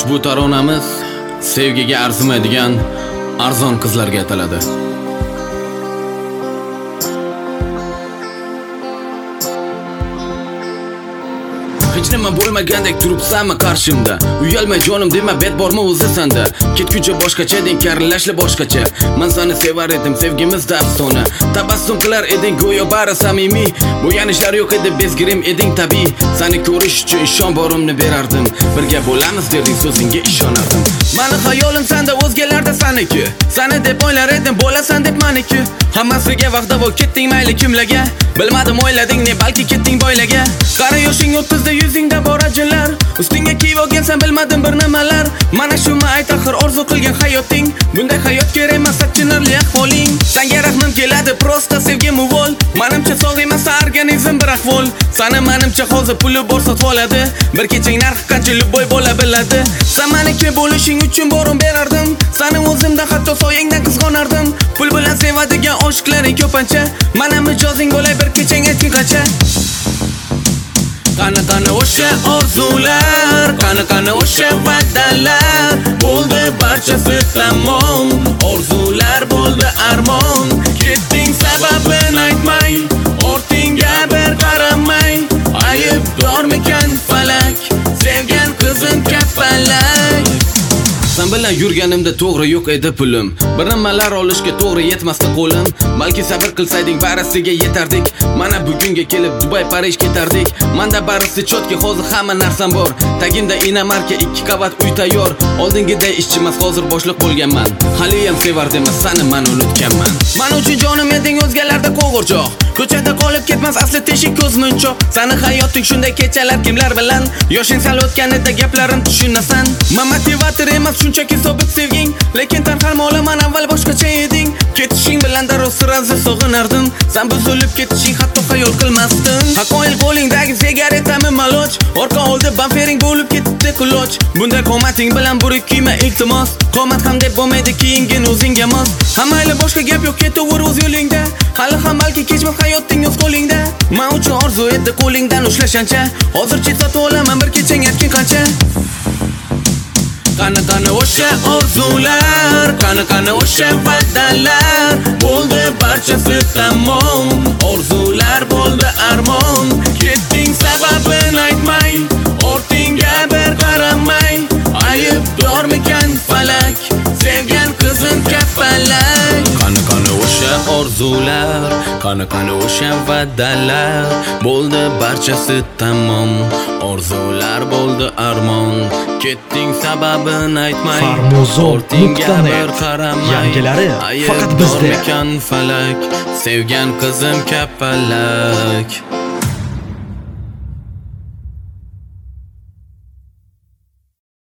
Ushbu taronamiz sevgiga arzimaydigan arzon qizlarga ataladi. Hech nima bo'lmagandek turibsanmi qarshimda? Uyalmay jonim dema, bet bormi o'zi senda? Ketguncha boshqacha eding, karillashli boshqacha. Men seni sevar edim, sevgimizda afsona. Tabassum qilar eding, go'yo bari samimiy. Bo'yanishlar yo'q edi, bezgirim eding tabiiy. Seni ko'rish uchun ishon borimni berardim. Birga bo'lamiz derding, so'zingga ishonardim. Meni xayolim senda, o'zgalarda saniki. Seni deb o'ylar edim, bo'lasan deb meniki. Hammasiga vaqtda bo'l ketding mayli kimlarga. Bilmadim o'ylading ne, balki ketding boylaga. Qara yoshing 30 da yuzingda bor ajinlar. Ustingga kiyib olgansan bilmadim bir nimalar. Mana shumi ayt axir orzu qilgan hayoting. Bunday hayot kerak emas, achinarli ahvoling. Senga rahmim keladi, prosta sevgim uvol. Menimcha sog' emas organizm bir ahvol. Seni menimcha hozir puli bor sotib oladi. Bir kechang narxi qancha boy bo'la biladi. Sen meniki bo'lishing uchun borim berardim. Seni o'zimda hatto soyangdan qizg'onardim. Pul bilan sevadigan oshiqlaring ko'pincha. Mana mijozing bo'lay bir kechang aytgin qancha. Qani o'sha orzular, qani o'sha va'dalar. Bo'ldi barchasi tamom, orzular bo'ldi armon. Ketding sababini aytmay, ortingga bir qaramay. Aybdormikan falak, sevgan qizim kapalak. Sen bilan yurganimda to'g'ri yo'q edi pulim. Bir nimalar olishga to'g'ri yetmasdi qo'lim. Balki sabr qilsaydik barisiga yetardik. Mana bugunga kelib Dubai, Parij ketardik. Menda barisi chotki, hozir hamma narsam bor. Tagimda inamarka 2 qavat uy tayyor. Oldingiday ishchimas, hozir boshliq bo'lganman. Hali ham sevardim, seni men unutganman. Men uchun jonim eding, o'zgalarda qo'g'irchoq. Ko'chada qolib ketmas asli teshik ko'zmunchoq. Seni hayoting shunday kechalar kimlar bilan? Yoshing sal o'tganida gaplarim tushunasan. Men motivator emas, shunchaki sobiq sevging. Lekin tanqal olaman avval boshqacha eding. Ketishing bilan darrov sirazi sog'inardim. Sen buzilib ketishing hatto xayol qilmasdim. Haqqo'l qo'lingdagi sigaretami maloch. Orqa oldi bamfering bo'lib ketdi quloch. Bunday qomating bilan burik kiyma iltimos. Qomat ham deb bo'lmaydi kiyingin o'zingga mos. Hammayli boshqa gap yo'q, ketaver o'z yo'lingda. Hali ham balki kechmas hayoting o'z qo'lingda. Men uchun orzu edi qo'lingdan ushlashancha. Hozircha sotib olaman bir kechang aytgin qancha. Qani o'sha orzular, qani o'sha va'dalar. Bo'ldi barchasi tamom, orzular bo'ldi armon. Ketding sababini aytmay, ortingga bir qaramay. Aybdormikan falak, sevgan qizim kapalak. Qani o'sha orzular, qani o'sha va'dalar. Bo'ldi barchasi tamom, orzular bo'ldi armon. Ketding sababini aytmay, ortingga bir qaramay. Yangilari faqat bizda. Falak, sevgan qizim kapalak.